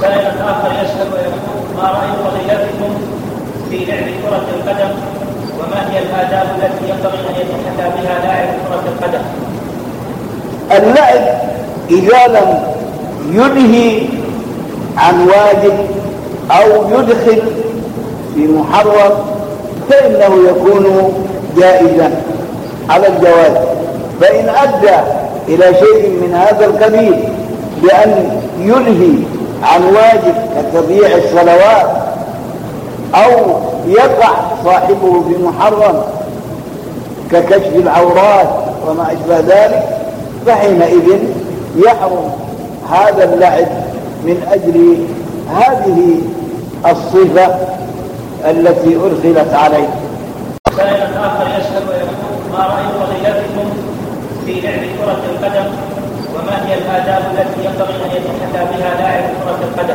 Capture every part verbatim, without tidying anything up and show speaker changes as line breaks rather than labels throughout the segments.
سائل آخر يسأل ويقول: ما رأي فضيلتكم في لعب كرة القدم؟ وما هي الآداب التي ينبغي أن يتحلى بها لاعب كرة القدم؟
اللعب إذا لم ينهي عن واجب أو يدخل في محرم فإنه يكون جائزا على الجواز. فإن أدى إلى شيء من هذا القبيل بأن ينهي عن واجب كتضييع الصلوات أو يقع صاحبه بمحرم ككشف العورات وما أشبه ذلك، فحينئذ يحرم هذا اللعب من أجل هذه الصفة التي أرسلت عليه.
سائل آخر يسأل ويقول: ما رأي فضيلتكم في لعب كرة القدم؟ وما هي الآداب التي ينبغي أن يتحلى بها لاعب كرة القدم؟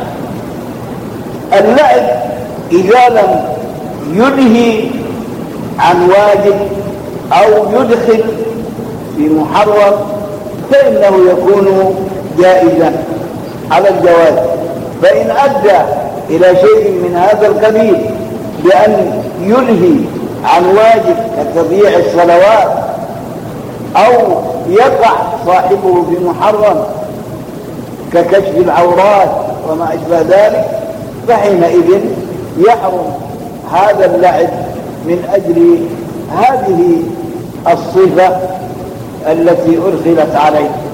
اللعب إذا لم ينهي عن واجب أو يدخل في محرم فإنه يكون جائزا على الجواز. فإن أدى إلى شيء من هذا القبيل بأن ينهي عن واجب كتضييع الصلوات أو يقع صاحبه بمحرم ككشف العورات وما أشبه ذلك، فحينئذ يحرم هذا اللعب من أجل هذه الصفة التي أرسلت عليه.